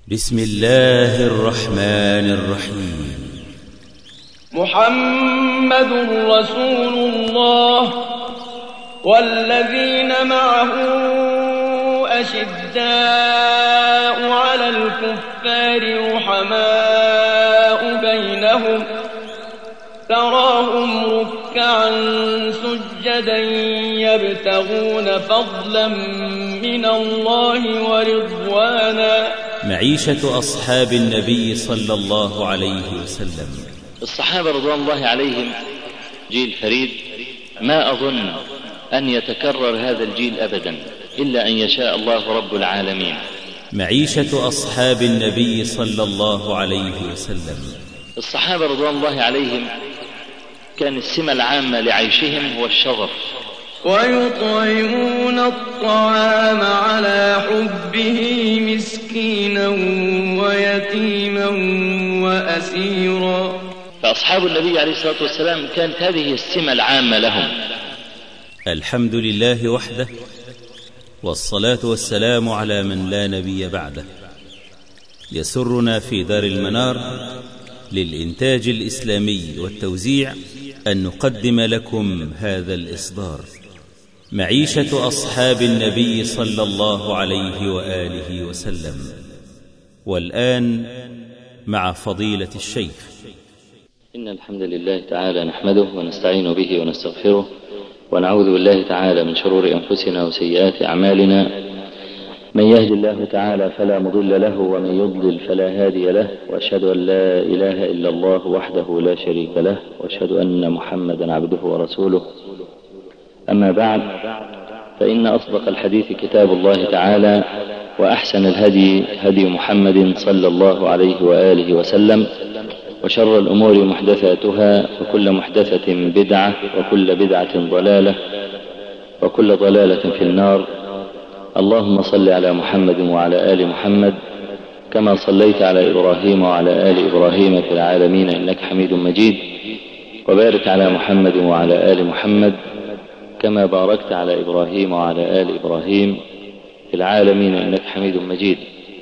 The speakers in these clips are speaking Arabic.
بسم الله الرحمن الرحيم. محمد رسول الله والذين معه أشداء على الكفار رحماء بينهم تراهم ركعا سجدا يبتغون فضلا من الله ورضوانا. معيشة أصحاب النبي صلى الله عليه وسلم. الصحابة رضوان الله عليهم جيل فريد، ما أظن أن يتكرر هذا الجيل أبدا إلا أن يشاء الله رب العالمين. معيشة أصحاب النبي صلى الله عليه وسلم. الصحابة رضوان الله عليهم كان السمة العامة لعيشهم هو الشغف، ويطعمون الطعام على حبه مسكينا ويتيما وأسيرا. فأصحاب النبي عليه الصلاة والسلام كانت هذه السمة العامة لهم. الحمد لله وحده، والصلاة والسلام على من لا نبي بعده. يسرنا في دار المنار للإنتاج الإسلامي والتوزيع أن نقدم لكم هذا الإصدار، معيشة أصحاب النبي صلى الله عليه وآله وسلم. والآن مع فضيلة الشيخ. إن الحمد لله تعالى نحمده ونستعين به ونستغفره، ونعوذ بالله تعالى من شرور أنفسنا وسيئات أعمالنا. من يهد الله تعالى فلا مضل له، ومن يضلل فلا هادي له، وأشهد أن لا إله إلا الله وحده لا شريك له، وأشهد أن محمدا عبده ورسوله. أما بعد، فإن أصدق الحديث كتاب الله تعالى، وأحسن الهدي هدي محمد صلى الله عليه وآله وسلم، وشر الأمور محدثاتها، وكل محدثة بدعة، وكل بدعة ضلالة، وكل ضلالة في النار. اللهم صل على محمد وعلى آل محمد كما صليت على إبراهيم وعلى آل إبراهيم في العالمين إنك حميد مجيد، وبارك على محمد وعلى آل محمد كما باركت على إبراهيم وعلى آل إبراهيم في العالمين إنك حميد مجيد.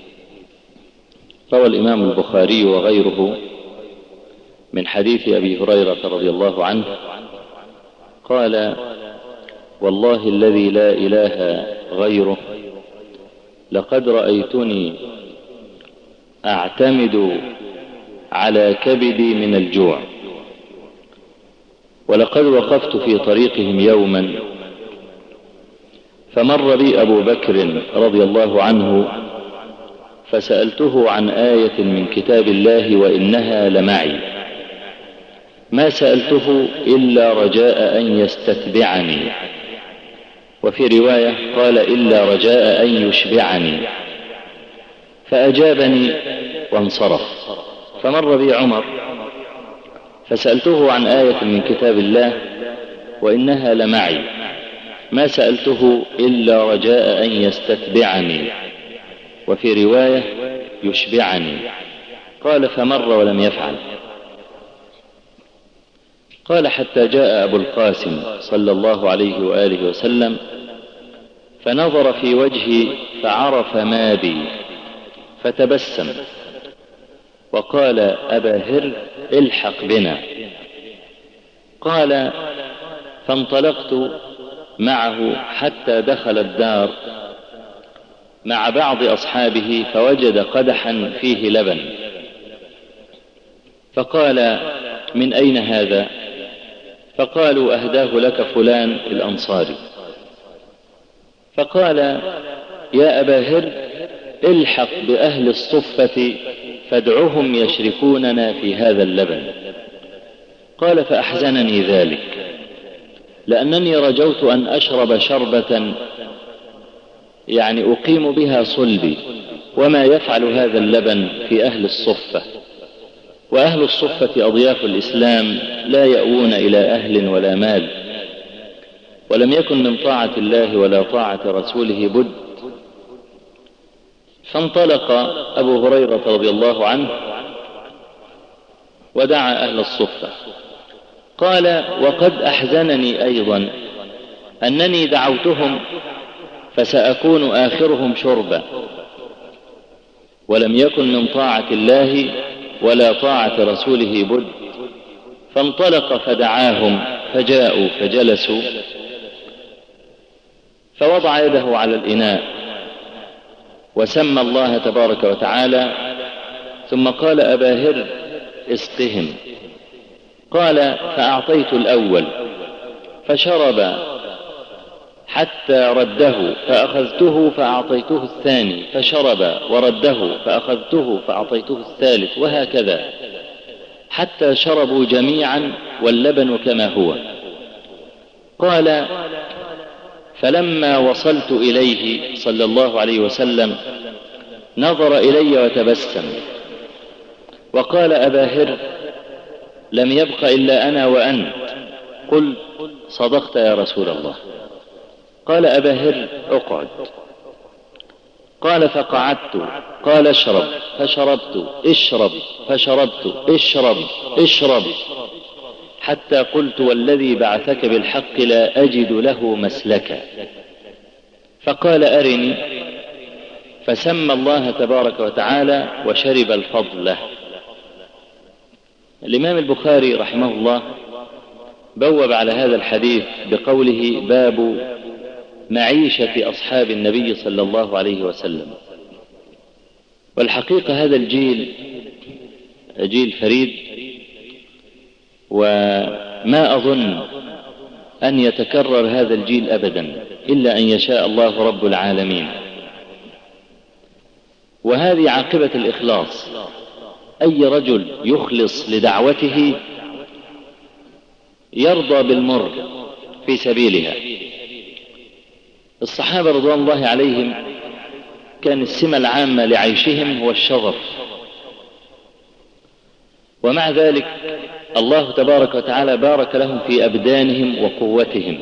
روى الإمام البخاري وغيره من حديث أبي هريرة رضي الله عنه قال: والله الذي لا إله غيره، لقد رأيتني أعتمد على كبدي من الجوع، ولقد وقفت في طريقهم يوما فمر بي أبو بكر رضي الله عنه فسألته عن آية من كتاب الله وإنها لمعي، ما سألته إلا رجاء أن يستتبعني، وفي رواية قال إلا رجاء أن يشبعني، فأجابني وانصرف. فمر بي عمر فسألته عن آية من كتاب الله وإنها لمعي، ما سألته إلا رجاء أن يستتبعني، وفي رواية يشبعني. قال فمر ولم يفعل. قال حتى جاء أبو القاسم صلى الله عليه وآله وسلم فنظر في وجهي فعرف ما بي فتبسم وقال: أبا هر الحق بنا. قال فانطلقت معه حتى دخل الدار مع بعض أصحابه فوجد قدحا فيه لبن، فقال: من أين هذا؟ فقالوا: أهداه لك فلان الأنصاري. فقال: يا أبا هر الحق بأهل الصفة فادعهم يشركوننا في هذا اللبن. قال فأحزنني ذلك، لأنني رجوت أن أشرب شربة أقيم بها صلبي، وما يفعل هذا اللبن في أهل الصفة، وأهل الصفة أضياف الإسلام لا يأوون إلى أهل ولا مال، ولم يكن من طاعة الله ولا طاعة رسوله بد. فانطلق أبو هريرة رضي الله عنه ودعا أهل الصفة. قال: وقد أحزنني أيضا أنني دعوتهم فسأكون آخرهم شربا، ولم يكن من طاعة الله ولا طاعة رسوله بد، فانطلق فدعاهم فجاءوا فجلسوا، فوضع يده على الإناء وسمى الله تبارك وتعالى، ثم قال: أبا هر اسقهم. قال: فأعطيت الأول فشرب حتى رده، فأخذته فأعطيته الثاني فشرب ورده، فأخذته فأعطيته الثالث، وهكذا حتى شربوا جميعا واللبن كما هو. قال: فلما وصلت إليه صلى الله عليه وسلم نظر إلي وتبسم وقال: أبا هر لم يبق إلا أنا وأنت. قل: صدقت يا رسول الله. قال: أبا هر اقعد. قال: فقعدت. قال: اشرب. فشربت. اشرب. فشربت. اشرب. اشرب، حتى قلت: والذي بعثك بالحق لا أجد له مسلكا. فقال: أرني. فسمى الله تبارك وتعالى وشرب الفضل. الإمام البخاري رحمه الله بوب على هذا الحديث بقوله: باب معيشة أصحاب النبي صلى الله عليه وسلم. والحقيقة هذا الجيل جيل فريد، وما أظن أن يتكرر هذا الجيل أبدا إلا أن يشاء الله رب العالمين. وهذه عاقبة الإخلاص. أي رجل يخلص لدعوته يرضى بالمر في سبيلها. الصحابة رضوان الله عليهم كان السمة العامة لعيشهم هو الشظف، ومع ذلك الله تبارك وتعالى بارك لهم في أبدانهم وقوتهم.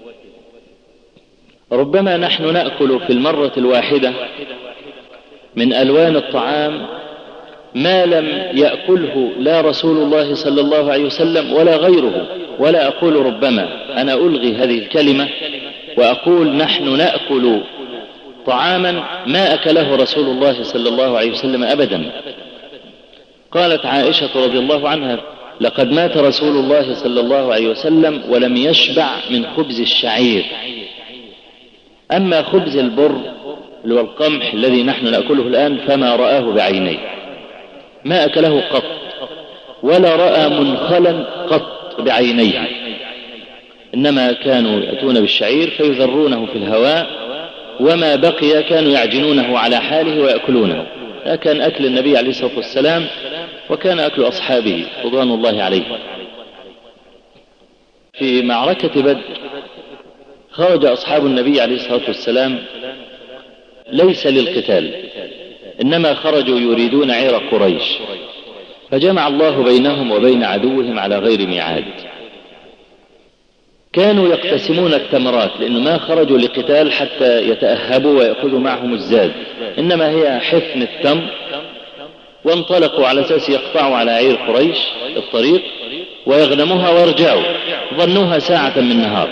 ربما نحن نأكل في المرة الواحدة من ألوان الطعام ما لم يأكله لا رسول الله صلى الله عليه وسلم ولا غيره. ولا أقول ربما، أنا ألغي هذه الكلمة وأقول نحن نأكل طعاما ما أكله رسول الله صلى الله عليه وسلم أبدا. قالت عائشة رضي الله عنها: لقد مات رسول الله صلى الله عليه وسلم ولم يشبع من خبز الشعير، أما خبز البر اللي هو القمح الذي نحن نأكله الآن فما رآه بعينيه، ما أكله قط ولا رأى منخلا قط بعينيه، إنما كانوا يأتون بالشعير فيذرونه في الهواء، وما بقي كانوا يعجنونه على حاله ويأكلونه. هذا كان أكل النبي عليه الصلاة والسلام، وكان أكل أصحابه رضوان الله عليهم. في معركة بدر خرج أصحاب النبي عليه الصلاة والسلام ليس للقتال، إنما خرجوا يريدون عير قريش، فجمع الله بينهم وبين عدوهم على غير ميعاد. كانوا يقتسمون التمرات، لأنه ما خرجوا لقتال حتى يتأهبوا ويأخذوا معهم الزاد، إنما هي حفن التمر، وانطلقوا على أساس يقطعوا على عير قريش الطريق ويغنموها ويرجعوا، ظنوها ساعة من نهار.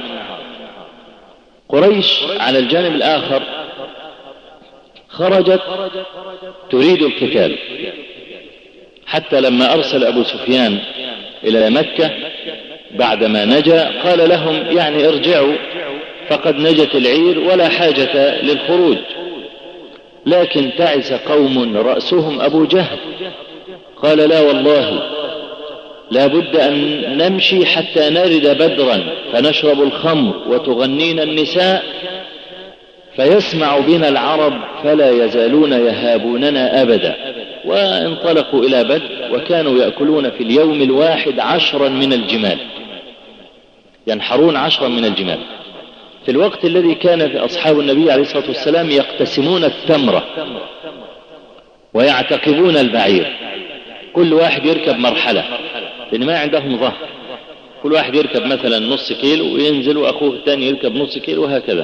قريش على الجانب الآخر خرجت تريد القتال، حتى لما أرسل أبو سفيان إلى مكة بعدما نجا قال لهم يعني ارجعوا فقد نجت العير ولا حاجة للخروج. لكن تعس قوم رأسهم أبو جهل قال: لا والله لا بد أن نمشي حتى نرد بدرا فنشرب الخمر وتغنينا النساء فيسمع بنا العرب فلا يزالون يهابوننا أبدا. وانطلقوا إلى بدر، وكانوا يأكلون في اليوم الواحد 10 من الجمال، ينحرون 10 من الجمال، في الوقت الذي كان في أصحاب النبي عليه الصلاة والسلام يقتسمون التمرة ويعتقبون البعير، كل واحد يركب مرحلة لأن ما عندهم ظهر، كل واحد يركب مثلا نص كيلو وينزل وأخوه الثاني يركب نص كيلو وهكذا.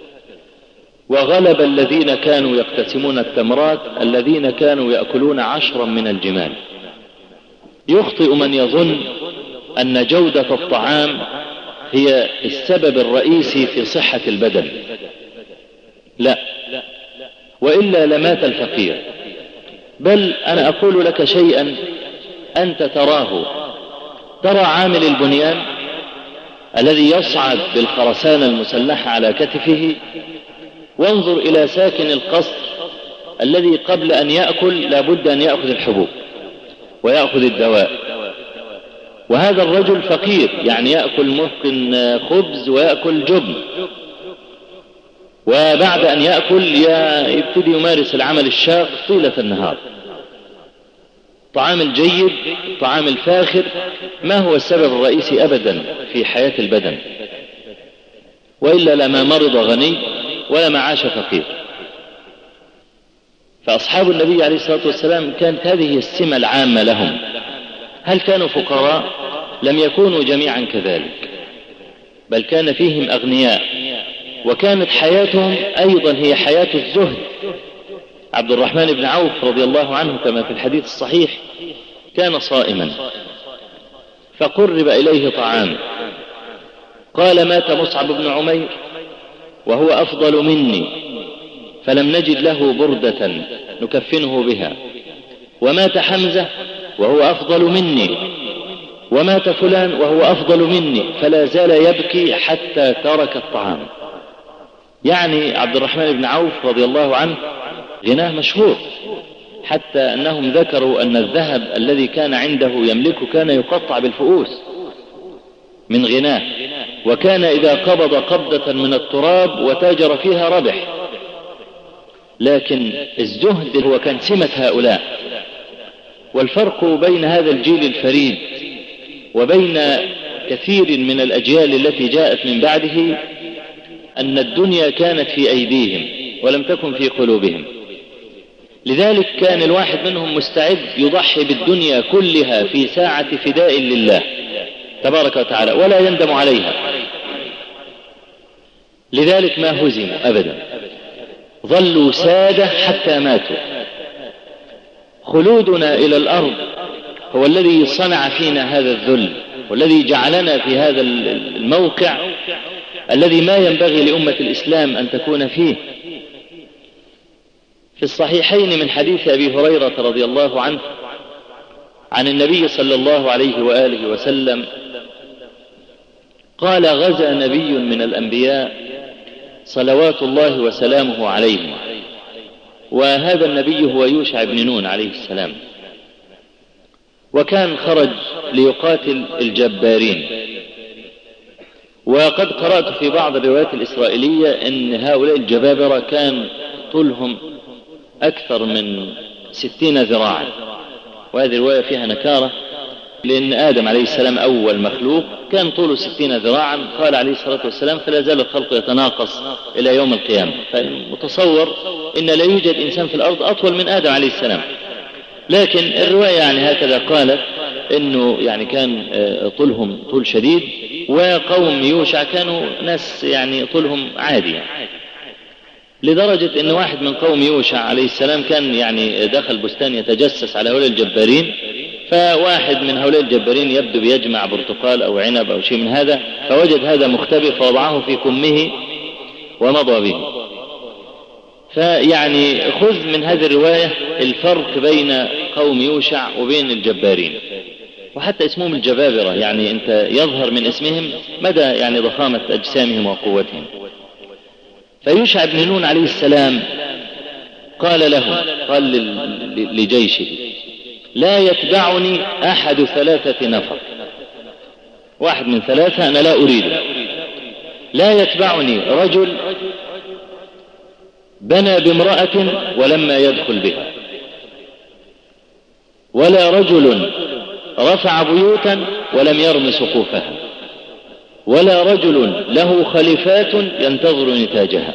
وغلب الذين كانوا يقتسمون التمرات الذين كانوا يأكلون 10 من الجمال. يخطئ من يظن أن جودة الطعام هي السبب الرئيسي في صحة البدن، لا، وإلا لمات الفقير. بل أنا أقول لك شيئا أنت تراه. ترى عامل البنيان الذي يصعد بالخرسانة المسلحة على كتفه، وانظر إلى ساكن القصر الذي قبل أن يأكل لابد أن يأخذ الحبوب ويأخذ الدواء، وهذا الرجل فقير، يعني يأكل ممكن خبز ويأكل جبن، وبعد أن يأكل يبتدي يمارس العمل الشاق طيلة النهار. طعام الجيد، طعام الفاخر، ما هو السبب الرئيسي أبدا في حياة البدن، وإلا لما مرض غني ولما عاش فقير. فأصحاب النبي عليه الصلاة والسلام كانت هذه السمة العامة لهم. هل كانوا فقراء؟ لم يكونوا جميعا كذلك، بل كان فيهم أغنياء، وكانت حياتهم أيضا هي حياة الزهد. عبد الرحمن بن عوف رضي الله عنه كما في الحديث الصحيح كان صائما، فقرب إليه طعام، قال مات مصعب بن عمير وهو أفضل مني، فلم نجد له بردة نكفنه بها، ومات حمزة وهو أفضل مني، ومات فلان وهو أفضل مني، فلا زال يبكي حتى ترك الطعام. يعني عبد الرحمن بن عوف رضي الله عنه غناه مشهور، حتى أنهم ذكروا أن الذهب الذي كان عنده يملكه كان يقطع بالفؤوس من غناه، وكان إذا قبض قبضة من التراب وتاجر فيها ربح. لكن الزهد هو كان سمة هؤلاء. والفرق بين هذا الجيل الفريد وبين كثير من الأجيال التي جاءت من بعده أن الدنيا كانت في أيديهم ولم تكن في قلوبهم. لذلك كان الواحد منهم مستعد يضحي بالدنيا كلها في ساعة فداء لله تبارك وتعالى ولا يندم عليها. لذلك ما هزموا أبدا، ظلوا سادة حتى ماتوا. خلودنا إلى الأرض هو الذي صنع فينا هذا الذل، والذي جعلنا في هذا الموقع الذي ما ينبغي لأمة الإسلام أن تكون فيه. في الصحيحين من حديث أبي هريرة رضي الله عنه عن النبي صلى الله عليه وآله وسلم قال غزا نبي من الأنبياء صلوات الله وسلامه عليه، وهذا النبي هو يوشع بن نون عليه السلام، وكان خرج ليقاتل الجبارين. وقد قرأت في بعض الروايات الإسرائيلية أن هؤلاء الجبابرة كان طولهم أكثر من 60 ذراعا، وهذه الرواية فيها نكارة، لأن آدم عليه السلام أول مخلوق كان طوله 60 ذراعا، قال عليه الصلاة والسلام فلا زال الخلق يتناقص إلى يوم القيامة. فمتصور إن لا يوجد إنسان في الأرض أطول من آدم عليه السلام، لكن الرواية يعني هكذا قالت إنه يعني كان طولهم طول شديد، وقوم يوشع كانوا ناس يعني طولهم عادي، لدرجة إن واحد من قوم يوشع عليه السلام كان يعني دخل بستان يتجسس على هؤلاء الجبارين، فواحد من هؤلاء الجبارين يبدو بيجمع برتقال أو عنب أو شيء من هذا، فوجد هذا مختبئ فوضعه في كمه ومضى به. فيعني خذ من هذه الرواية الفرق بين قوم يوشع وبين الجبارين، وحتى اسمهم الجبابرة، يعني أنت يظهر من اسمهم مدى يعني ضخامة أجسامهم وقوتهم. فيوشع بن نون عليه السلام قال لهم، قال لجيشه لا يتبعني أحد 3 نفر، واحد من 3 أنا لا أريده. لا يتبعني رجل بنى بامرأة ولما يدخل بها، ولا رجل رفع بيوتا ولم يرم سقوفها، ولا رجل له خليفات ينتظر نتاجها.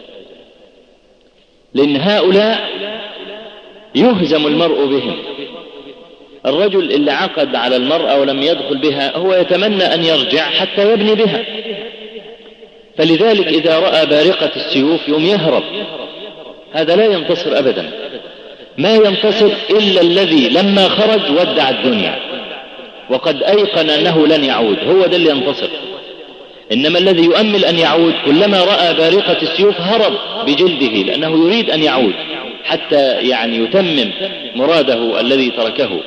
لأن هؤلاء يهزم المرء بهم. الرجل اللي عقد على المرأة ولم يدخل بها هو يتمنى أن يرجع حتى يبني بها، فلذلك إذا رأى بارقة السيوف يوم يهرب. هذا لا ينتصر أبدا، ما ينتصر إلا الذي لما خرج ودع الدنيا وقد أيقن أنه لن يعود، هو ده اللي ينتصر. إنما الذي يؤمل أن يعود كلما رأى بارقة السيوف هرب بجلده لأنه يريد أن يعود. حتى يعني يتمم مراده الذي تركه.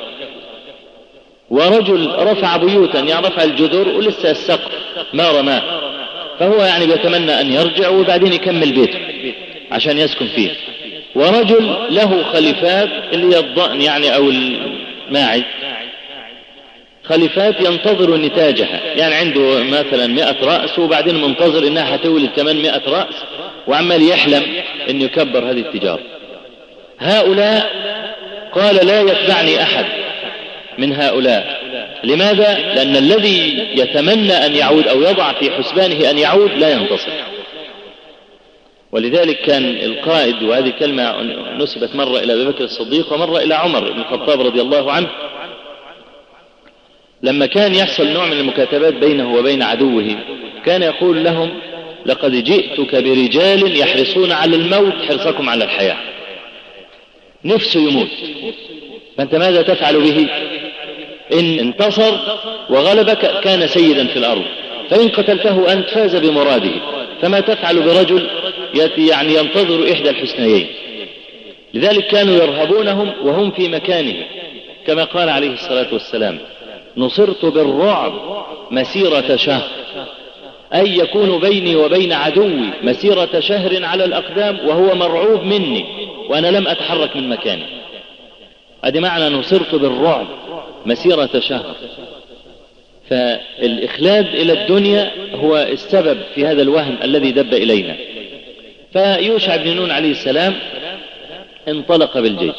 ورجل رفع بيوتا، يعني رفع الجذور ولسه السقف ما رماه، فهو يعني بيتمنى أن يرجع وبعدين يكمل بيته عشان يسكن فيه. ورجل له خليفات اللي هي الضأن يعني أو الماعز، خليفات ينتظر نتاجها، يعني عنده مثلا 100 رأس وبعدين منتظر إنها هتولد كمان 100 رأس، وعمال يحلم إن يكبر هذه التجارة. هؤلاء قال لا يتبعني أحد من هؤلاء. لماذا؟ لأن الذي يتمنى أن يعود أو يضع في حسبانه أن يعود لا ينتصر. ولذلك كان القائد، وهذه كلمة نسبت مرة إلى أبي بكر الصديق ومرة إلى عمر بن الخطاب رضي الله عنه، لما كان يحصل نوع من المكاتبات بينه وبين عدوه كان يقول لهم لقد جئتك برجال يحرصون على الموت حرصكم على الحياة، نفسه يموت، فأنت ماذا تفعل به؟ إن انتصر وغلبك كان سيدا في الأرض، فإن قتلته أنت فاز بمراده. فما تفعل برجل يعني ينتظر إحدى الحسنيين؟ لذلك كانوا يرهبونهم وهم في مكانه، كما قال عليه الصلاة والسلام نصرت بالرعب مسيرة شهر، أي يكون بيني وبين عدوي مسيرة شهر على الأقدام وهو مرعوب مني وأنا لم أتحرك من مكاني. هذا معنى نصرت بالرعب مسيرة شهر. فالإخلاد إلى الدنيا هو السبب في هذا الوهم الذي دب إلينا. فيوشع بن نون عليه السلام انطلق بالجيش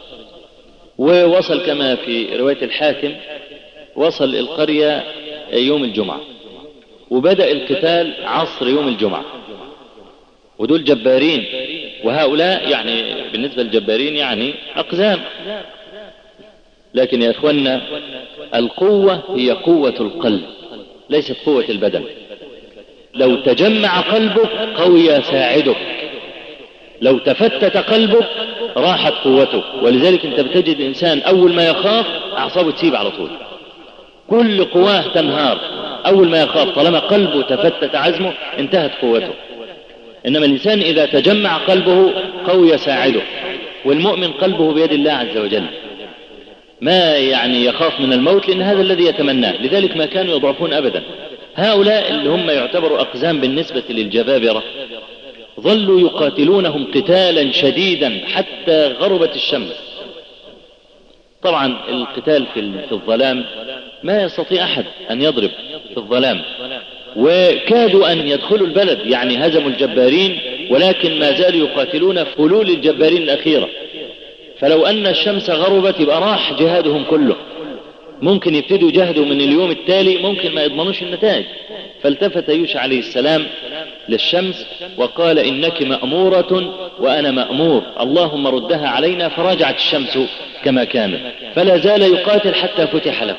ووصل كما في رواية الحاكم، وصل القرية يوم الجمعة، وبدأ القتال عصر يوم الجمعة. ودول جبارين، وهؤلاء يعني بالنسبة للجبارين يعني أقزام، لكن يا أخوانا القوة هي قوة القلب ليست قوة البدن. لو تجمع قلبك قوي ساعدك، لو تفتت قلبك راحت قوته. ولذلك انت بتجد الإنسان أول ما يخاف أعصابه تسيب على طول، كل قواه تنهار أول ما يخاف، طالما قلبه تفتت عزمه انتهت قوته. إنما الإنسان إذا تجمع قلبه قوي ساعده، والمؤمن قلبه بيد الله عز وجل، ما يعني يخاف من الموت لأن هذا الذي يتمناه. لذلك ما كانوا يضعفون أبدا. هؤلاء اللي هم يعتبروا أقزام بالنسبة للجبابرة ظلوا يقاتلونهم قتالا شديدا حتى غربت الشمس. طبعا القتال في الظلام ما يستطيع أحد أن يضرب في الظلام، وكادوا أن يدخلوا البلد، يعني هزموا الجبارين ولكن ما زالوا يقاتلون فلول الجبارين الأخيرة. فلو أن الشمس غربت يبقى راح جهادهم كله، ممكن يبتدوا جهدوا من اليوم التالي ممكن ما يضمنوش النتائج. فالتفت يوشع عليه السلام للشمس وقال إنك مأمورة وأنا مأمور، اللهم ردها علينا. فرجعت الشمس كما كانت، فلا زال يقاتل حتى فتح له.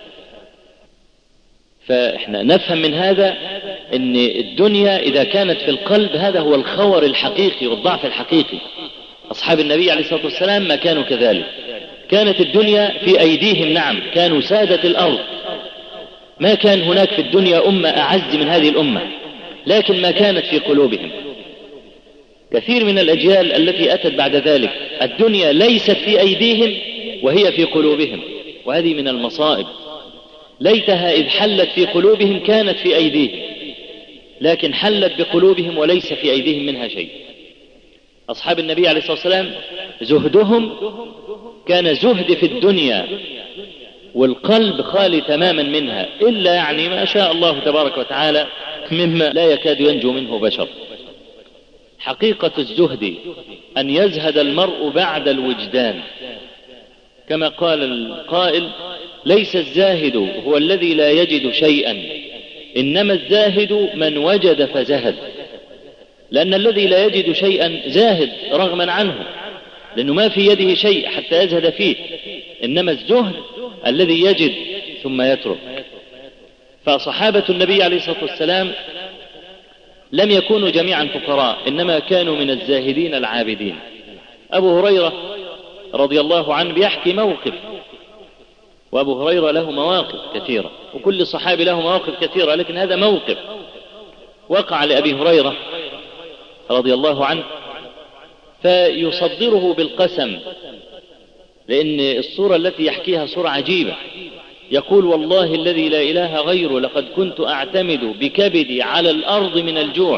فإحنا نفهم من هذا أن الدنيا إذا كانت في القلب هذا هو الخور الحقيقي والضعف الحقيقي. أصحاب النبي عليه الصلاة والسلام ما كانوا كذلك، كانت الدنيا في أيديهم، نعم كانوا سادة الأرض، ما كان هناك في الدنيا أمة أعز من هذه الأمة، لكن ما كانت في قلوبهم. كثير من الأجيال التي أتت بعد ذلك الدنيا ليست في أيديهم وهي في قلوبهم، وهذه من المصائب. ليتها إذ حلت في قلوبهم كانت في أيديهم، لكن حلت بقلوبهم وليس في أيديهم منها شيء. أصحاب النبي عليه الصلاة والسلام زهدهم كان زهد في الدنيا والقلب خالي تماما منها، إلا يعني ما شاء الله تبارك وتعالى مما لا يكاد ينجو منه بشر. حقيقة الزهد أن يزهد المرء بعد الوجدان، كما قال القائل ليس الزاهد هو الذي لا يجد شيئا، إنما الزاهد من وجد فزهد. لأن الذي لا يجد شيئا زاهد رغما عنه، لأنه ما في يده شيء حتى يزهد فيه. إنما الزهد الذي يجد ثم يترك. فصحابة النبي عليه الصلاة والسلام لم يكونوا جميعا فقراء، إنما كانوا من الزاهدين العابدين. أبو هريرة رضي الله عنه بيحكي موقف، وأبو هريرة له مواقف كثيرة وكل صحابي له مواقف كثيرة، لكن هذا موقف وقع لأبي هريرة رضي الله عنه. فيصدره بالقسم، لأن الصورة التي يحكيها صورة عجيبة. يقول: والله الذي لا إله غيره لقد كنت أعتمد بكبدي على الأرض من الجوع،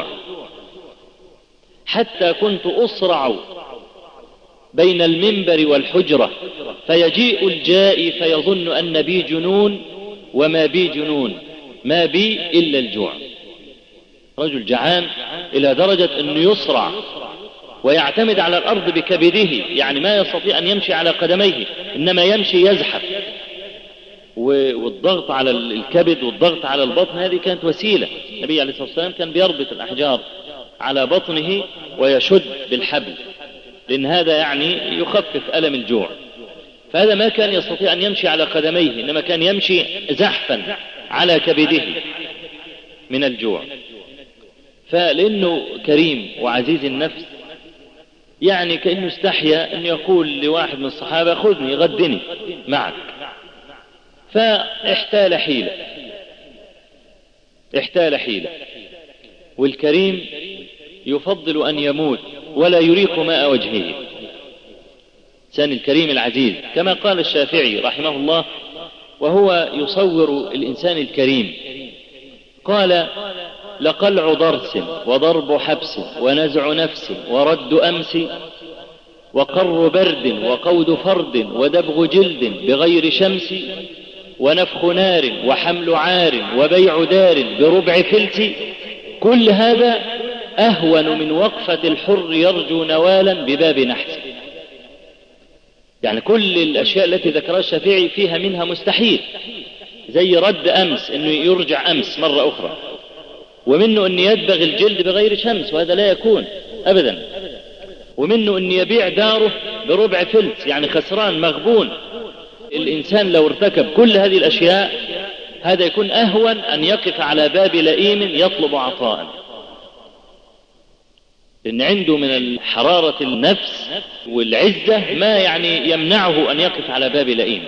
حتى كنت أصرع بين المنبر والحجرة، فيجيء الجائي فيظن أن بي جنون، وما بي جنون، ما بي إلا الجوع. رجل جعان إلى درجة أنه يصرع ويعتمد على الأرض بكبده، يعني ما يستطيع أن يمشي على قدميه، إنما يمشي يزحف. والضغط على الكبد والضغط على البطن هذه كانت وسيلة. النبي عليه الصلاة والسلام كان بيربط الأحجار على بطنه ويشد بالحبل، لأن هذا يعني يخفف ألم الجوع. فهذا ما كان يستطيع أن يمشي على قدميه، إنما كان يمشي زحفا على كبده من الجوع. فلأنه كريم وعزيز النفس، يعني كأنه استحيا أن يقول لواحد من الصحابة: خذني غدني معك. فاحتال حيلة. والكريم يفضل أن يموت ولا يريق ماء وجهه. سن الكريم العزيز، كما قال الشافعي رحمه الله وهو يصور الإنسان الكريم، قال: لقلع ضرس وضرب حبس ونزع نفس ورد أمس، وقر برد وقود فرد ودبغ جلد بغير شمس، ونفخ نار وحمل عار وبيع دار بربع فلس، كل هذا أهون من وقفة الحر يرجو نوالا بباب نحس. يعني كل الأشياء التي ذكرها الشافعي فيها منها مستحيل، زي رد أمس، أنه يرجع أمس مرة أخرى، ومنه أن يدبغ الجلد بغير شمس، وهذا لا يكون أبدا، ومنه أن يبيع داره بربع فلس، يعني خسران مغبون. الإنسان لو ارتكب كل هذه الأشياء هذا يكون أهون أن يقف على باب لئيم يطلب عطاء، لأن عنده من الحرارة النفس والعزة ما يعني يمنعه أن يقف على باب لئيم.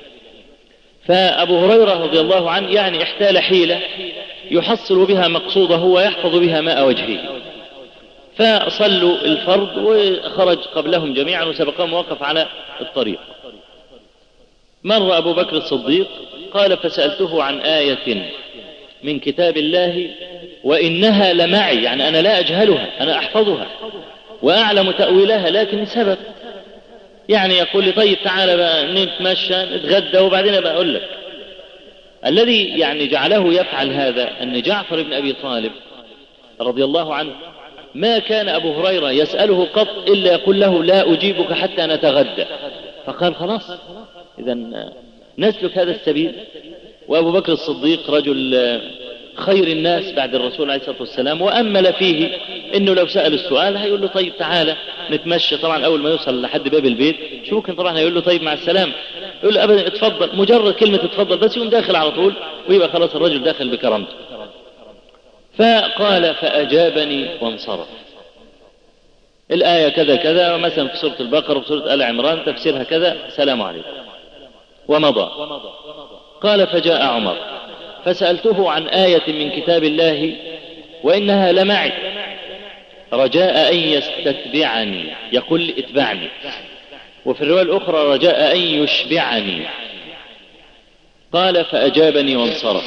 فأبو هريرة رضي الله عنه يعني احتال حيلة يحصل بها مقصوده ويحفظ بها ماء وجهه. فصلوا الفرض وخرج قبلهم جميعا وسبقهم ووقف على الطريق. مر أبو بكر الصديق قال: فسألته عن آية من كتاب الله وإنها لمعي، يعني أنا لا أجهلها، أنا أحفظها وأعلم تأويلها، لكن سبب يعني يقول لي: طيب تعالى بقى نتمشى نتغدى وبعدين بقى أقول لك. الذي يعني جعله يفعل هذا أن جعفر بن أبي طالب رضي الله عنه ما كان أبو هريرة يسأله قط إلا يقول له: لا أجيبك حتى نتغدى. فقال: خلاص إذن نسلك هذا السبيل. وأبو بكر الصديق رجل خير الناس بعد الرسول عليه الصلاة والسلام، وأمل فيه إنه لو سأل السؤال هيقول له: طيب تعالى نتمشى. طبعا أول ما يوصل لحد باب البيت شو ممكن طبعا هيقول له: طيب مع السلام. يقول له: أبدا اتفضل، مجرد كلمة اتفضل بس يقوم داخل على طول، ويبقى خلاص الرجل داخل بكرامته. فقال: فأجابني وانصرف. الآية كذا كذا، مثلا في سورة البقرة وفي سورة آل عمران تفسيرها كذا، سلام عليكم، ومضى. قال: فجاء عمر فسألته عن آية من كتاب الله وإنها لمعي رجاء أن يستتبعني، يقول: اتبعني. وفي الرواية الأخرى: رجاء أن يشبعني. قال: فأجابني وانصرف.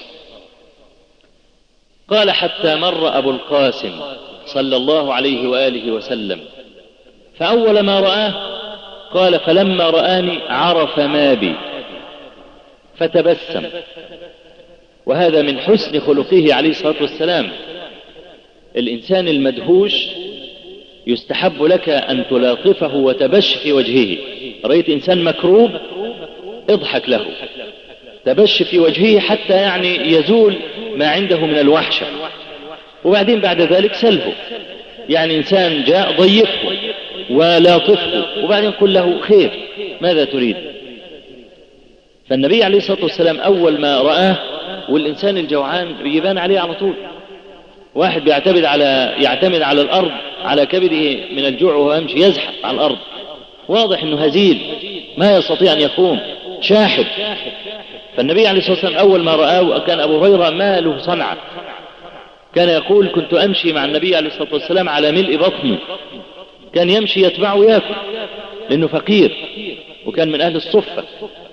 قال: حتى مر أبو القاسم صلى الله عليه وآله وسلم، فأول ما رآه قال: فلما رآني عرف ما بي فتبسم. وهذا من حسن خلقه عليه الصلاة والسلام. الإنسان المدهوش يستحب لك أن تلاطفه وتبش في وجهه. رأيت إنسان مكروب اضحك له، تبش في وجهه حتى يعني يزول ما عنده من الوحشة، وبعدين بعد ذلك سلفه. يعني إنسان جاء ضيفه ولاطفه وبعدين قل له: خير، ماذا تريد؟ فالنبي عليه الصلاة والسلام أول ما رآه، والإنسان الجوعان يبان عليه على طول. واحد يعتمد على الأرض على كبده من الجوع وهو يمشي يزحف على الأرض، واضح أنه هزيل ما يستطيع أن يقوم، شاحب. فالنبي عليه الصلاة والسلام أول ما رآه، كان أبو هريرة ما له صنعة، كان يقول: كنت أمشي مع النبي عليه الصلاة والسلام على ملء بطني، كان يمشي يتبعه ويأكل لأنه فقير وكان من أهل الصفة.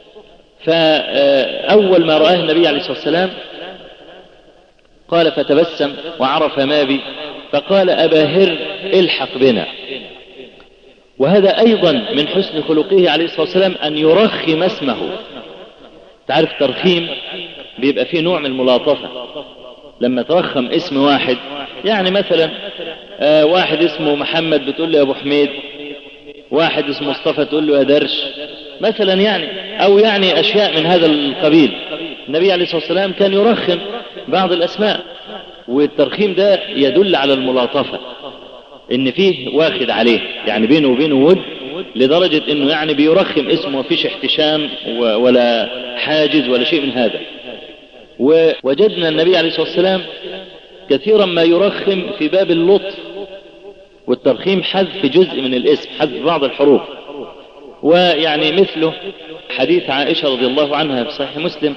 فأول ما رآه النبي عليه الصلاة والسلام قال فتبسم وعرف ما بي فقال أبا هر الحق بنا. وهذا أيضا من حسن خلقه عليه الصلاة والسلام أن يرخم اسمه. تعرف الترخيم بيبقى فيه نوع من الملاطفة. لما ترخم اسم واحد، يعني مثلا واحد اسمه محمد بتقول له يا أبو حميد، واحد اسمه مصطفى تقول له يا درش مثلا، يعني أو يعني أشياء من هذا القبيل. النبي عليه الصلاة والسلام كان يرخم بعض الأسماء، والترخيم ده يدل على الملاطفة، إن فيه واخد عليه، يعني بينه وبينه ود، لدرجة إنه يعني بيرخم اسمه وفيش احتشام ولا حاجز ولا شيء من هذا. ووجدنا النبي عليه الصلاة والسلام كثيرا ما يرخم في باب اللطف والترخيم، حذف جزء من الاسم، حذف بعض الحروف. ويعني مثله حديث عائشة رضي الله عنها في صحيح مسلم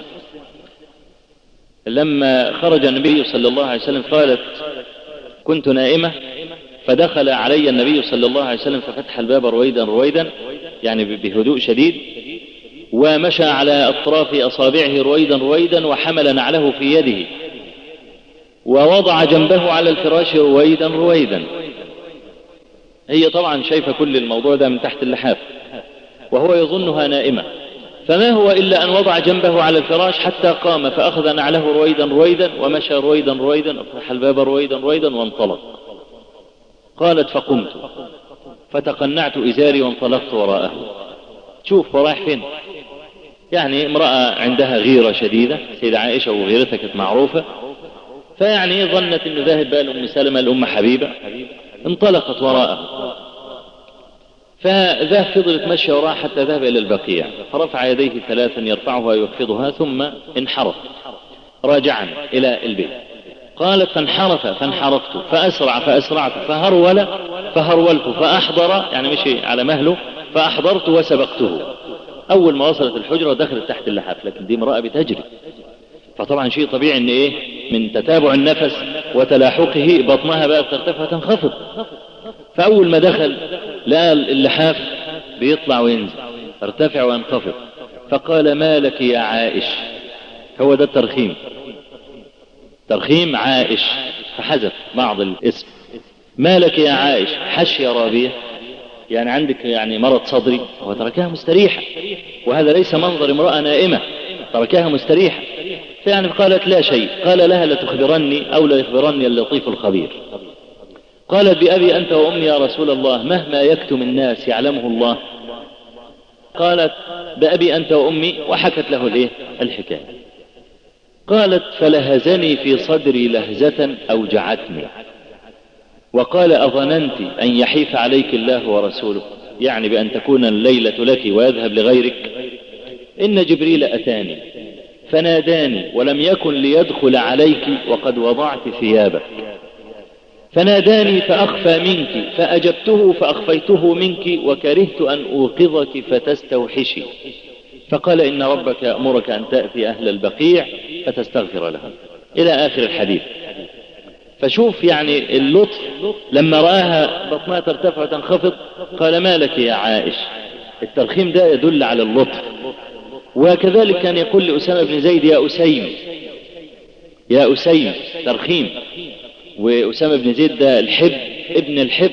لما خرج النبي صلى الله عليه وسلم قالت كنت نائمة فدخل علي النبي صلى الله عليه وسلم ففتح الباب رويدا رويدا، يعني بهدوء شديد، ومشى على أطراف أصابعه رويدا رويدا، وحمل نعله في يده، ووضع جنبه على الفراش رويدا رويدا. هي طبعا شايفة كل الموضوع ده من تحت اللحاف، وهو يظنها نائمة، فما هو إلا أن وضع جنبه على الفراش حتى قام فأخذ نعله رويدا رويدا ومشى رويدا رويدا، أفتح الباب رويدا رويدا وانطلق. قالت فقمت فتقنعت إزاري وانطلقت وراءه. شوف ورايح فين؟ يعني امرأة عندها غيرة شديدة، سيدة عائشة وغيرتها كانت معروفة، فيعني ظنت انه ذاهب بقى لأم سلمة لأم حبيبة، انطلقت وراءه. فذهب فضلت مشي وراءه حتى ذهب إلى البقيع، فرفع يديه ثلاثا يرفعها ويخفضها ثم انحرف راجعا إلى البيت. قالت فانحرفت فأسرعت فهرولت فأحضر، يعني مشي على مهله، فأحضرت وسبقته. أول ما وصلت الحجرة دخلت تحت اللحاف، لكن دي امرأة بتجري، فطبعا شيء طبيعي ان ايه من تتابع النفس وتلاحقه بطنها بقى ترتفع وتنخفض. فأول ما دخل لقى اللحاف بيطلع وينزل، ارتفع وينخفض، فقال ما لك يا عائش. هو ده الترخيم، ترخيم عائش، فحذف بعض الاسم. ما لك يا عائش، حشية رابية، يعني عندك يعني مرض صدري. وتركها مستريحة، وهذا ليس منظر امرأة نائمة، تركها مستريحة. فيعني قالت لا شيء. قال لها لتخبرني أو لا يخبرني اللطيف الخبير. قالت بأبي أنت وأمي يا رسول الله مهما يكتم الناس يعلمه الله. قالت بأبي أنت وأمي، وحكت له الحكاية. قالت فلهزني في صدري لهزة أوجعتني، وقال أظننت أن يحيف عليك الله ورسوله، يعني بأن تكون الليلة لك ويذهب لغيرك. إن جبريل أتاني فناداني ولم يكن ليدخل عليك وقد وضعت ثيابك، فناداني فأخفى منك فأجبته فأخفيته منك، وكرهت أن أوقظك فتستوحشي. فقال إن ربك يأمرك أن تأتي أهل البقيع فتستغفر لهم، إلى آخر الحديث. فشوف يعني اللطف، لما رآها بطنها ترتفع وتنخفض قال ما لك يا عائش. الترخيم ده يدل على اللطف. وكذلك كان يقول لأسامة بن زيد يا أسيم، يا أسيم، ترخيم. وأسامة بن زيد ده الحب ابن الحب،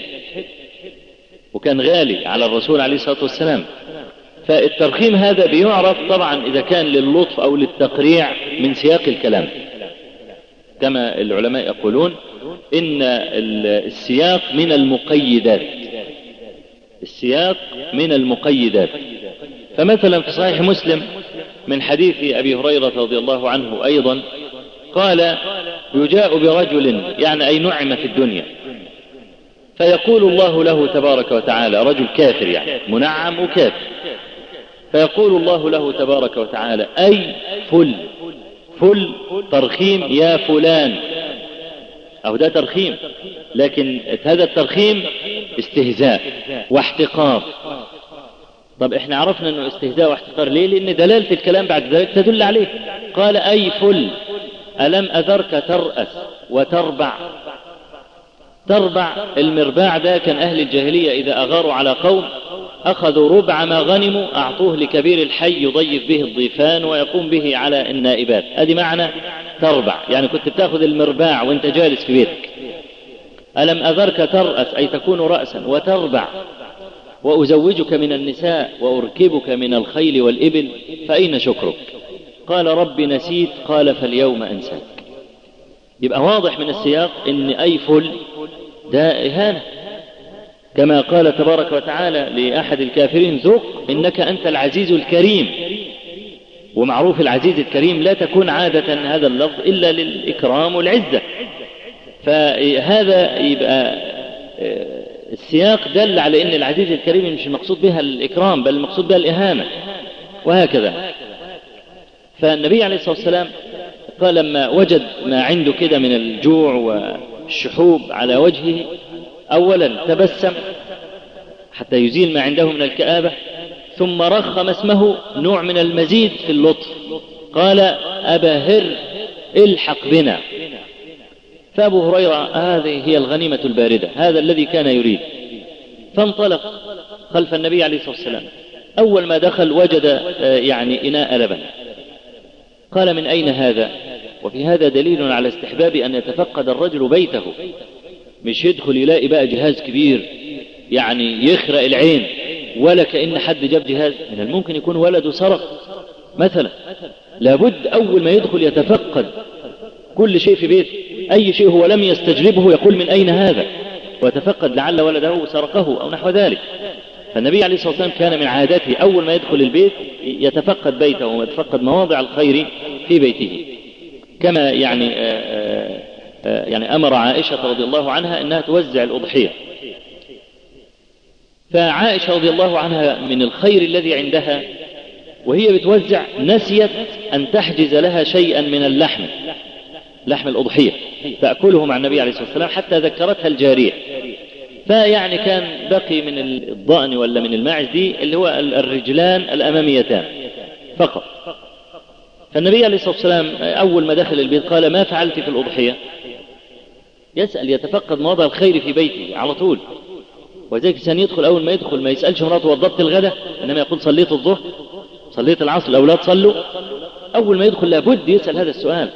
وكان غالي على الرسول عليه الصلاة والسلام. فالترخيم هذا بيعرف طبعا إذا كان للطف أو للتقريع من سياق الكلام، كما العلماء يقولون إن السياق من المقيدات، السياق من المقيدات. فمثلا في صحيح مسلم من حديث أبي هريرة رضي الله عنه أيضا قال يجاء برجل يعني أي نعم في الدنيا، فيقول الله له تبارك وتعالى، رجل كافر يعني منعم وكافر، فيقول الله له تبارك وتعالى أي فل، فل ترخيم يا فلان، أو ده ترخيم، لكن هذا الترخيم استهزاء واحتقار. طب احنا عرفنا انه استهزاء واحتقار ليه؟ لان دلالة الكلام بعد ذلك تدل عليه. قال أي فل ألم أذرك ترأس وتربع، تربع. المرباع ده كان أهل الجاهلية إذا أغاروا على قوم أخذوا ربع ما غنموا أعطوه لكبير الحي يضيف به الضيفان ويقوم به على النائبات. هذه معنى تربع، يعني كنت بتأخذ المرباع وانت جالس في بيتك. ألم أذرك ترأس أي تكون رأسا وتربع، وأزوجك من النساء وأركبك من الخيل والإبل فأين شكرك؟ قال رب نسيت، قال فاليوم أنساك. يبقى واضح من السياق إن أي فل ده إهانة، كما قال تبارك وتعالى لأحد الكافرين ذوق إنك أنت العزيز الكريم. ومعروف العزيز الكريم لا تكون عادة هذا اللفظ إلا للإكرام والعزة، فهذا يبقى السياق دل على أن العزيز الكريم مش المقصود بها الإكرام بل المقصود بها الإهانة، وهكذا. فالنبي عليه الصلاة والسلام قال لما وجد ما عنده كده من الجوع والشحوب على وجهه، أولا تبسم حتى يزيل ما عنده من الكآبة، ثم رخم اسمه نوع من المزيد في اللطف، قال أبا هر الحق بنا. فأبو هريرة هذه هي الغنيمة الباردة، هذا الذي كان يريد. فانطلق خلف النبي عليه الصلاة والسلام. أول ما دخل وجد يعني إناء لبن. قال من أين هذا؟ وفي هذا دليل على استحباب أن يتفقد الرجل بيته، مش يدخل يلاقي بقى جهاز كبير يعني يخرق العين، ولا كأن حد جاب جهاز. من الممكن يكون ولده سرق مثلا، لابد أول ما يدخل يتفقد كل شيء في بيته، أي شيء هو لم يستجلبه يقول من أين هذا، ويتفقد لعل ولده سرقه أو نحو ذلك. فالنبي عليه الصلاة والسلام كان من عادته أول ما يدخل البيت يتفقد بيته ويتفقد مواضع الخير في بيته، كما يعني أمر عائشة رضي الله عنها أنها توزع الأضحية. فعائشة رضي الله عنها من الخير الذي عندها وهي بتوزع نسيت أن تحجز لها شيئا من اللحم، لحم الأضحية، تأكله مع النبي عليه الصلاة والسلام، حتى ذكرتها الجارية. فيعني كان بقي من الضأن ولا من الماعز دي اللي هو الرجلان الأماميتان فقط. فالنبي عليه الصلاة والسلام أول ما دخل البيت قال ما فعلت في الأضحية؟ يسأل يتفقد مواضع الخير في بيته على طول. وذلك الإنسان يدخل أول ما يدخل ما يسألش مراته وضبط الغداء، إنما يقول صليت الظهر، صليت العصر، الأولاد صلوا. أول ما يدخل لابد يسأل هذا السؤال،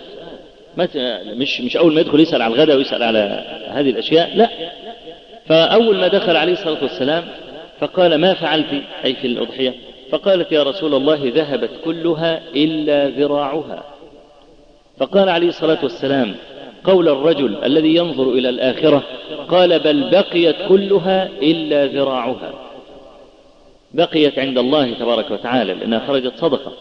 مش أول ما يدخل يسأل على الغداء ويسأل على هذه الأشياء، لا. فأول ما دخل عليه الصلاة والسلام فقال ما فعلت أي في الأضحية؟ فقالت يا رسول الله ذهبت كلها إلا ذراعها. فقال عليه الصلاة والسلام قول الرجل الذي ينظر إلى الآخرة، قال بل بقيت كلها إلا ذراعها، بقيت عند الله تبارك وتعالى لأنها خرجت صدقة.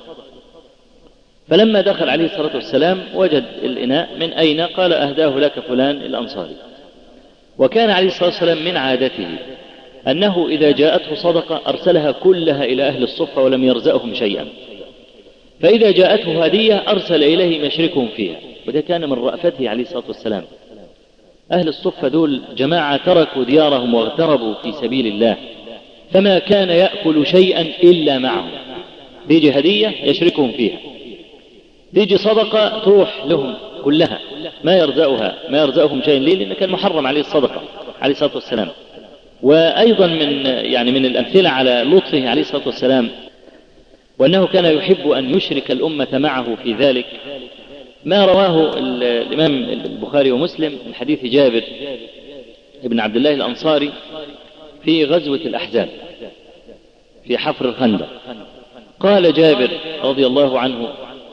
فلما دخل عليه الصلاة والسلام وجد الإناء، من أين؟ قال أهداه لك فلان الأنصاري. وكان عليه الصلاة والسلام من عادته أنه إذا جاءته صدقة أرسلها كلها إلى أهل الصفة ولم يرزقهم شيئا، فإذا جاءته هدية أرسل إليه ما يشركهم فيها. وده كان من رأفته عليه الصلاة والسلام. أهل الصفة دول جماعة تركوا ديارهم واغتربوا في سبيل الله، فما كان يأكل شيئا إلا معهم. تيجي هدية يشركهم فيها، تيجي صدقة تروح لهم كلها، ما يرزقهم شيء. ليه؟ لأن كان محرم عليه الصدقة عليه الصلاة والسلام. وأيضا من الأمثلة على لطفه عليه الصلاة والسلام وأنه كان يحب أن يشرك الأمة معه في ذلك ما رواه الإمام البخاري ومسلم من حديث جابر ابن عبد الله الأنصاري في غزوة الأحزاب في حفر الخندق. قال جابر رضي الله عنه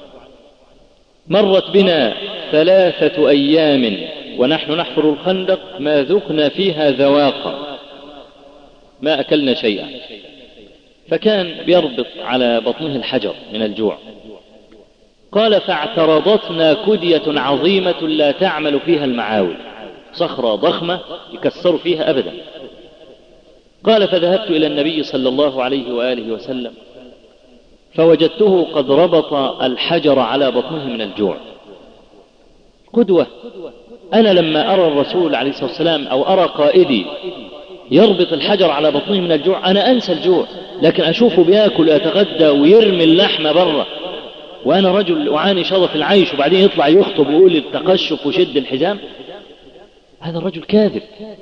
مرت بنا 3 أيام ونحن نحفر الخندق ما ذقنا فيها ذواقا، ما أكلنا شيئا. فكان بيربط على بطنه الحجر من الجوع. قال فاعترضتنا كدية عظيمة لا تعمل فيها المعاول، صخرة ضخمة يكسر فيها أبدا. قال فذهبت إلى النبي صلى الله عليه وآله وسلم فوجدته قد ربط الحجر على بطنه من الجوع. قدوة. أنا لما أرى الرسول عليه الصلاة والسلام أو أرى قائدي يربط الحجر على بطنه من الجوع أنا أنسى الجوع، لكن أشوفه بيأكل ويتغدى ويرمي اللحمة برة وأنا رجل أعاني شظف العيش، وبعدين يطلع يخطب ويقول التقشف وشد الحزام. هذا الرجل كاذب،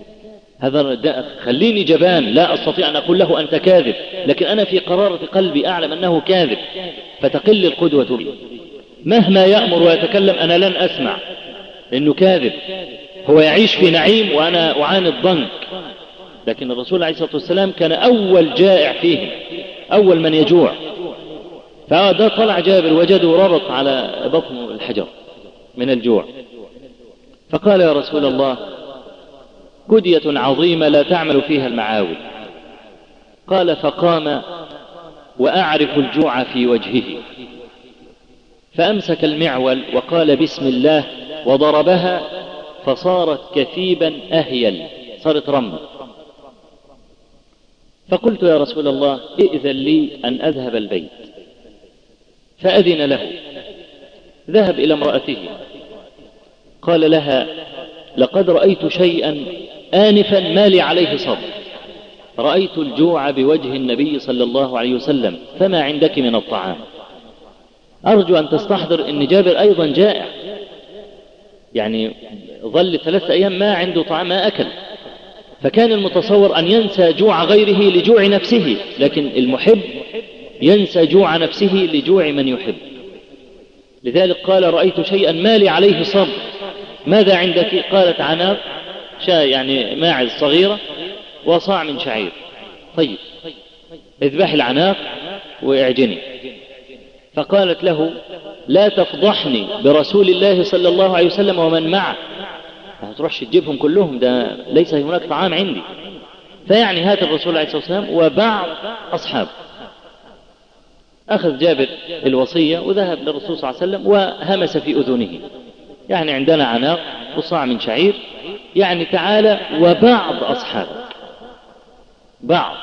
خليني جبان لا أستطيع أن أقول له أنت كاذب، لكن أنا في قرارة قلبي أعلم أنه كاذب، فتقل القدوة بي. مهما يأمر ويتكلم أنا لن أسمع، لأنه كاذب، هو يعيش في نعيم وأنا أعاني الضنك. لكن الرسول عليه الصلاة والسلام كان أول جائع فيهم، أول من يجوع. فده طلع جابر وجده ربط على بطن الحجر من الجوع، فقال يا رسول الله كدية عظيمة لا تعمل فيها المعاول. قال فقام وأعرف الجوع في وجهه، فأمسك المعول وقال بسم الله وضربها فصارت كثيبا أهيل، صارت رمل. فقلت يا رسول الله ائذن لي أن أذهب البيت، فأذن له. ذهب إلى امرأته قال لها لقد رأيت شيئا آنفا ما لي عليه صبر، رأيت الجوع بوجه النبي صلى الله عليه وسلم، فما عندك من الطعام؟ أرجو أن تستحضر أن جابر أيضا جائع، يعني ظل 3 أيام ما عنده طعام ما أكل، فكان المتصور أن ينسى جوع غيره لجوع نفسه، لكن المحب ينسى جوع نفسه لجوع من يحب. لذلك قال رأيت شيئا ما لي عليه صبر، ماذا عندك؟ قالت عناق، يعني ماعز صغيرة وصاع من شعير. طيب اذبح العناق واعجني. فقالت له لا تفضحني برسول الله صلى الله عليه وسلم ومن معه، ما تروحش تجيبهم كلهم، ده ليس هناك طعام عندي. فيعني هات الرسول عليه الصلاة والسلام وبعض أصحابه. أخذ جابر الوصية وذهب للرسول صلى الله عليه وسلم وهمس في أذنه، يعني عندنا عناق وصاع من شعير، يعني تعالى وبعض أصحابك، بعض.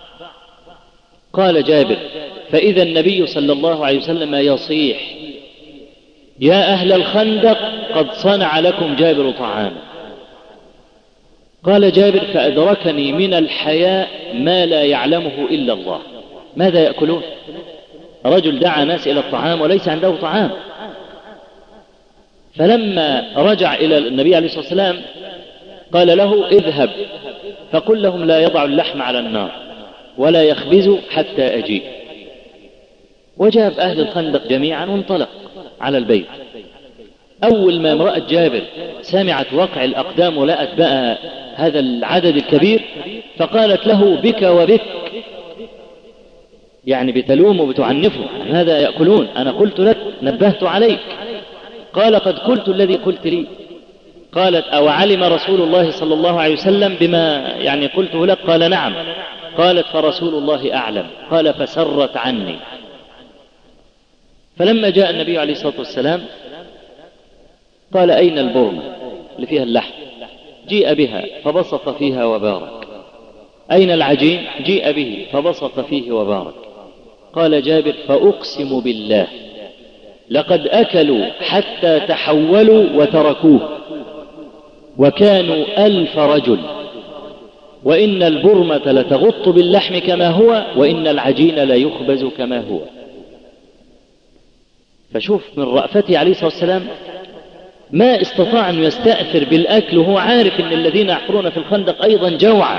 قال جابر فإذا النبي صلى الله عليه وسلم يصيح يا أهل الخندق قد صنع لكم جابر طعاما. قال جابر فأدركني من الحياء ما لا يعلمه إلا الله. ماذا يأكلون؟ رجل دعا ناس إلى الطعام وليس عنده طعام. فلما رجع إلى النبي عليه الصلاة والسلام قال له اذهب فقل لهم لا يضع اللحم على النار ولا يخبزوا حتى أجيء. وجاب أهل الخندق جميعا وانطلق على البيت. أول ما امرأة جابر سمعت وقع الأقدام ولقت بقى هذا العدد الكبير فقالت له بك وبك، يعني بتلوم وبتعنفه، هذا يأكلون، أنا قلت لك نبهت عليك. قال قد قلت الذي قلت لي. قالت أو علم رسول الله صلى الله عليه وسلم بما يعني قلته لك؟ قال نعم. قالت فرسول الله أعلم. قال فسرت عني. فلما جاء النبي عليه الصلاة والسلام قال أين البرمة اللي فيها اللحم؟ جيء بها فبسط فيها وبارك. أين العجين؟ جيء به فبسط فيه وبارك. قال جابر فأقسم بالله لقد أكلوا حتى تحولوا وتركوه وكانوا 1000 رجل، وإن البرمة لتغط باللحم كما هو وإن العجين لا يخبز كما هو. فشوف من رأفته عليه الصلاة والسلام ما استطاع أن يستأثر بالأكل وهو عارف أن الذين يحفرون في الخندق أيضا جوعا،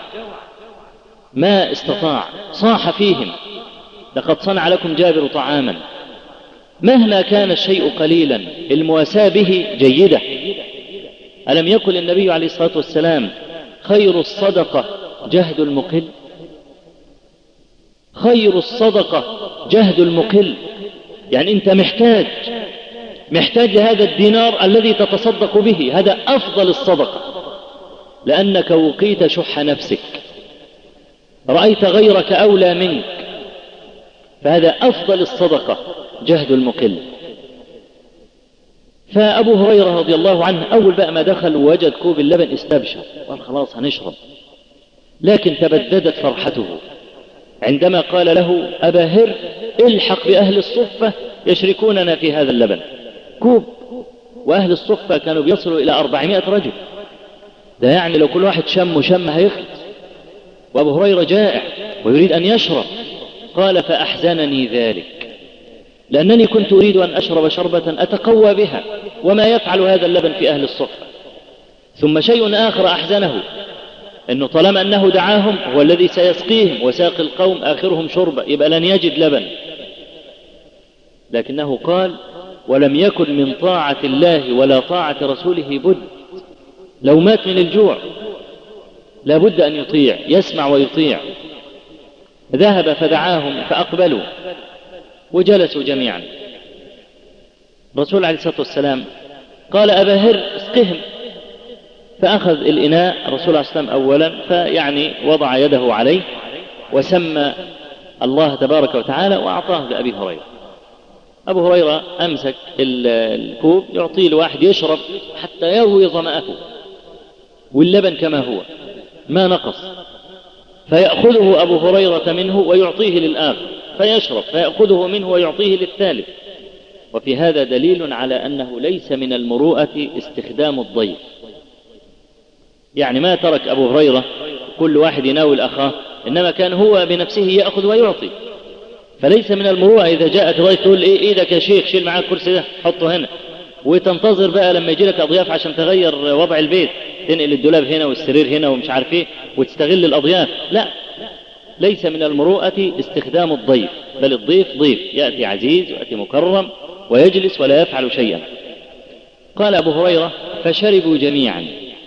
ما استطاع، صاح فيهم لقد صنع لكم جابر طعاما. مهما كان الشيء قليلا المواساة به جيدة. ألم يقل النبي عليه الصلاة والسلام خير الصدقة جهد المقل؟ خير الصدقة جهد المقل، يعني أنت محتاج لهذا الدينار الذي تتصدق به، هذا أفضل الصدقة، لأنك وقيت شح نفسك، رأيت غيرك أولى منك، فهذا أفضل الصدقة جهد المقل. فأبو هريرة رضي الله عنه أول بقى ما دخل ووجد كوب اللبن استبشر، قال خلاص هنشرب، لكن تبددت فرحته عندما قال له أبا هر الحق بأهل الصفة يشركوننا في هذا اللبن. كوب، وأهل الصفة كانوا بيصلوا إلى 400 رجل، ده يعني لو كل واحد شم هيخلص، وأبو هريرة جائع ويريد أن يشرب. قال فأحزنني ذلك لأنني كنت أريد أن أشرب شربة أتقوى بها، وما يفعل هذا اللبن في أهل الصفة. ثم شيء آخر أحزنه، أنه طالما أنه دعاهم هو الذي سيسقيهم، وساق القوم آخرهم شربا، يبقى لن يجد لبن. لكنه قال: ولم يكن من طاعة الله ولا طاعة رسوله بد. لو مات من الجوع لا بد أن يطيع، يسمع ويطيع. ذهب فدعاهم فأقبلوا وجلسوا جميعا. الرسول عليه الصلاة والسلام قال: أبا هر اسقهم. فأخذ الإناء الرسول عليه الصلاة والسلام أولا، فيعني وضع يده عليه وسمى الله تبارك وتعالى وأعطاه لأبي هريرة. أبو هريرة أمسك الكوب يعطيه لواحد يشرب حتى يروي ظمأه، واللبن كما هو ما نقص، فيأخذه أبو هريرة منه ويعطيه للآخر فيشرب، فيأخذه منه ويعطيه للثالث. وفي هذا دليل على أنه ليس من المروءة استخدام الضيف. يعني ما ترك أبو هريرة كل واحد يناول أخاه، إنما كان هو بنفسه يأخذ ويعطي. فليس من المروءة إذا جاءك ضيف تقول إيدك يا شيخ شيل معاك كرسي ده حطه هنا، وتنتظر بقى لما يجي لك أضياف عشان تغير وضع البيت، تنقل الدولاب هنا والسرير هنا ومش عارف ايه وتستغل الأضياف. لا، ليس من المروءة استخدام الضيف، بل الضيف ضيف، يأتي عزيز ويأتي مكرم ويجلس ولا يفعل شيئا. قال أبو هريرة: فشربوا جميعا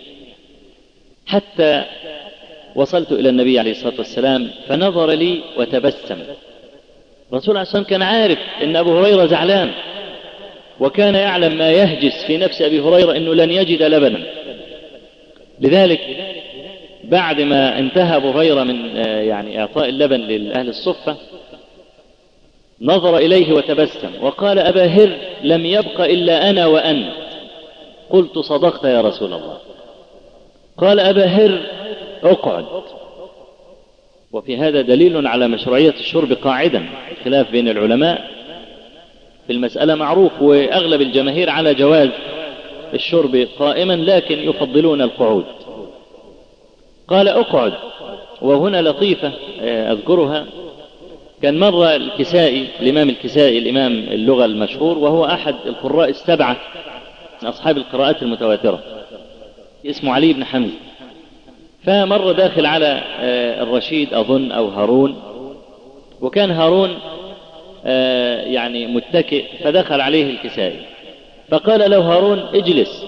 حتى وصلت إلى النبي عليه الصلاة والسلام فنظر لي وتبسم. الرسول عليه الصلاة والسلام كان عارف أن أبو هريرة زعلان، وكان يعلم ما يهجس في نفس أبي هريرة أنه لن يجد لبنا. لذلك بعد ما انتهى أبو هريرة من يعني إعطاء اللبن لأهل الصفة نظر إليه وتبسم وقال: أبا هر لم يبق إلا أنا وأنت. قلت: صدقت يا رسول الله. قال: أبا هر اقعد. وفي هذا دليل على مشروعية الشرب قاعدا. خلاف بين العلماء في المسألة معروف، وأغلب الجماهير على جواز الشرب قائما، لكن يفضلون القعود. قال: اقعد. وهنا لطيفة أذكرها. كان مرة الكسائي، الإمام الكسائي، الإمام اللغة المشهور، وهو أحد القراء السبعة من أصحاب القراءات المتواترة، اسمه علي بن حمزة. فمر داخل على الرشيد أظن أو هارون، وكان هارون يعني متكئ، فدخل عليه الكسائي فقال له هارون: اجلس.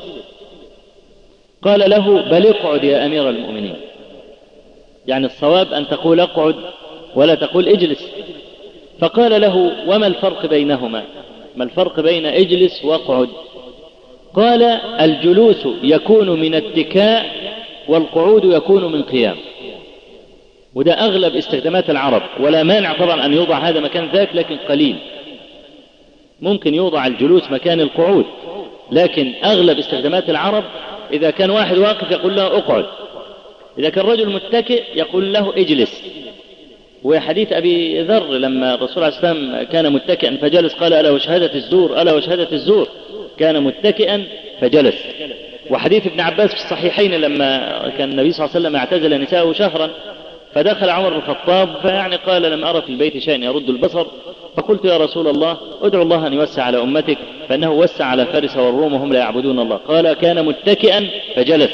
قال له: بل اقعد يا أمير المؤمنين. يعني الصواب أن تقول اقعد ولا تقول اجلس. فقال له: وما الفرق بينهما؟ ما الفرق بين اجلس واقعد؟ قال: الجلوس يكون من اتكاء، والقعود يكون من قيام. وده أغلب استخدامات العرب، ولا مانع طبعا أن يوضع هذا مكان ذاك، لكن قليل. ممكن يوضع الجلوس مكان القعود، لكن أغلب استخدامات العرب إذا كان واحد واقف يقول له اقعد، إذا كان رجل متكئ يقول له اجلس. وحديث أبي ذر لما الرسول عليه الصلاة والسلام كان متكئا فجلس قال: ألا وشهادة الزور، ألا وشهادة الزور. كان متكئا فجلس. وحديث ابن عباس في الصحيحين لما كان النبي صلى الله عليه وسلم اعتزل نساءه شهرا، فدخل عمر بن الخطاب فيعني قال: لم أرى في البيت شيئا يرد البصر، فقلت: يا رسول الله ادعو الله أن يوسع على أمتك، فإنه وسع على فارس والروم وهم لا يعبدون الله. قال: كان متكئا فجلس.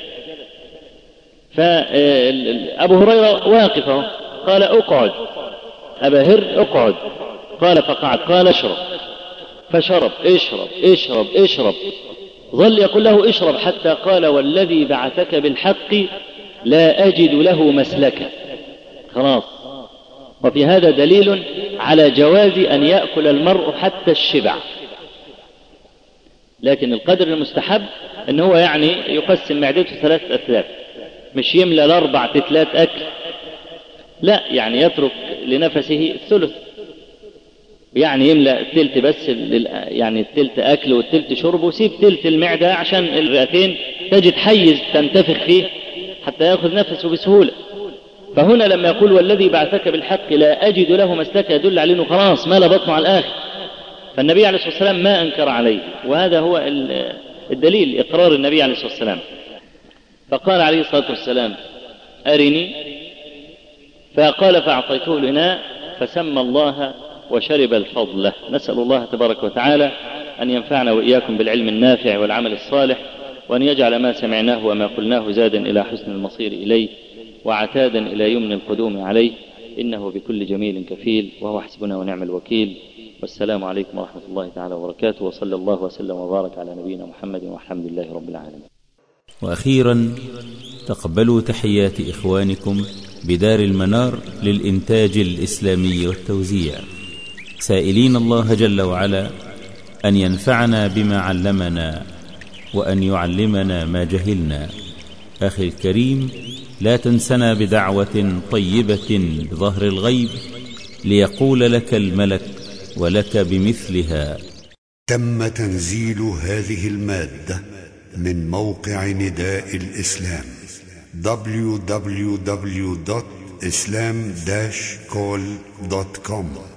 فأبو هريرة واقفه قال: اقعد. أبا هر اقعد. قال: فقعد. قال: اشرب. فشرب. اشرب اشرب اشرب. ظل يقول له اشرب حتى قال: والذي بعثك بالحق لا أجد له مسلكا. خلاص. وفي هذا دليل على جواز أن يأكل المرء حتى الشبع، لكن القدر المستحب أنه هو يعني يقسم معدته 3 أثلاث، مش يملى ال4 تتلات أكل، لا، يعني يترك لنفسه الثلث، يعني يملأ الثلث بس، يعني الثلث أكل والثلث شرب، وسيب ثلث المعدة عشان الرئتين تجد حيز تنتفخ فيه حتى يأخذ نفسه بسهولة. فهنا لما يقول: والذي بعثك بالحق لا أجد له مسلكا، يدل على أنه خلاص مال بطنه على الآخر. فالنبي عليه الصلاة والسلام ما أنكر عليه، وهذا هو الدليل، إقرار النبي عليه الصلاة والسلام. فقال عليه الصلاة والسلام: أرني. فقال: فأعطيته الإناء فسمى الله وشرب الفضل. نسأل الله تبارك وتعالى أن ينفعنا وإياكم بالعلم النافع والعمل الصالح، وأن يجعل ما سمعناه وما قلناه زادا إلى حسن المصير إليه وعتادا إلى يمن القدوم عليه، إنه بكل جميل كفيل، وهو حسبنا ونعم الوكيل. والسلام عليكم ورحمة الله تعالى وبركاته، وصلى الله وسلم وبارك على نبينا محمد والحمد لله رب العالمين. وأخيرا تقبلوا تحيات إخوانكم بدار المنار للإنتاج الإسلامي والتوزيع، سائلين الله جل وعلا أن ينفعنا بما علمنا وأن يعلمنا ما جهلنا. أخي الكريم، لا تنسنا بدعوة طيبة بظهر الغيب ليقول لك الملك ولك بمثلها. تم تنزيل هذه المادة من موقع نداء الإسلام www.islam-call.com